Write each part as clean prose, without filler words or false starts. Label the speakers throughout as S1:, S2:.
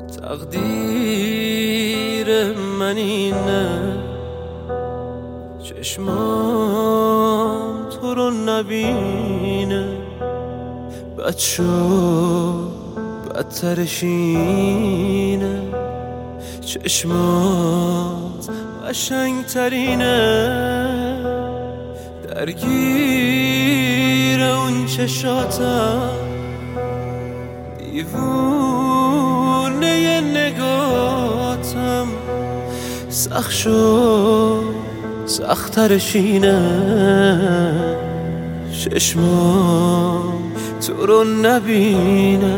S1: تقدیر من اینه چشمام تو رو نبینه، بد شد بدترش اینه، چشمات قشنگترینه، درگیر اون چشاتم، دیوونه نگاتم، سخت شد سخت‌ترش اینه، چشمام تو رو نبینه.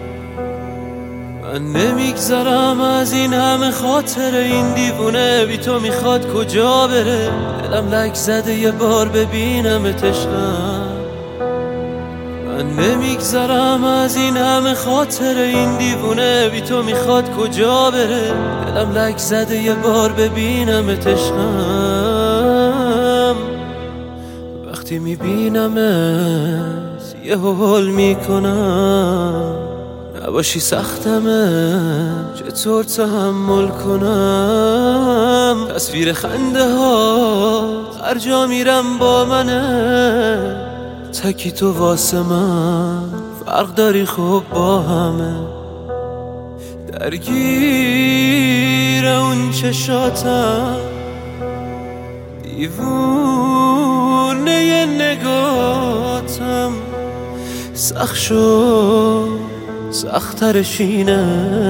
S1: من نمیگذرم از این همه خاطر این دیوونه، بی تو میخواد کجا بره، دلم لک زده یه بار ببینمت عشقم. من نمیگذرم از این همه خاطر این دیوونه، بی تو میخواد کجا بره، دلم لک زده یه بار ببینمت عشقم. وقتی میبینمت یه هول میکنم، نباشی سختمه چطور تحمل کنم، تصویر خنده ها هر جا میرم با منه، تکی تو واسه من فرق داری خوب با همه، درگیر اون چشاتم، دیوونه نگاتم، سخت شد سخت‌ترش اینه،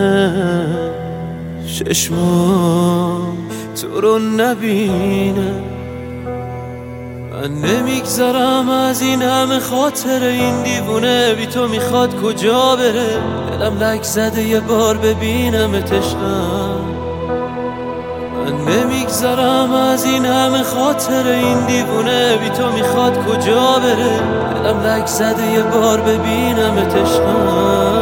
S1: چشمام تو رو نبینه. من نمیگذرم از این همه خاطر این دیوونه، بی تو میخواد کجا بره، دلم لک زده یه بار ببینمت عشقم. من نمیگذرم از این همه خاطر این دیوونه، بی تو میخواد کجا بره، دلم لک زده یه بار ببینمت عشقم.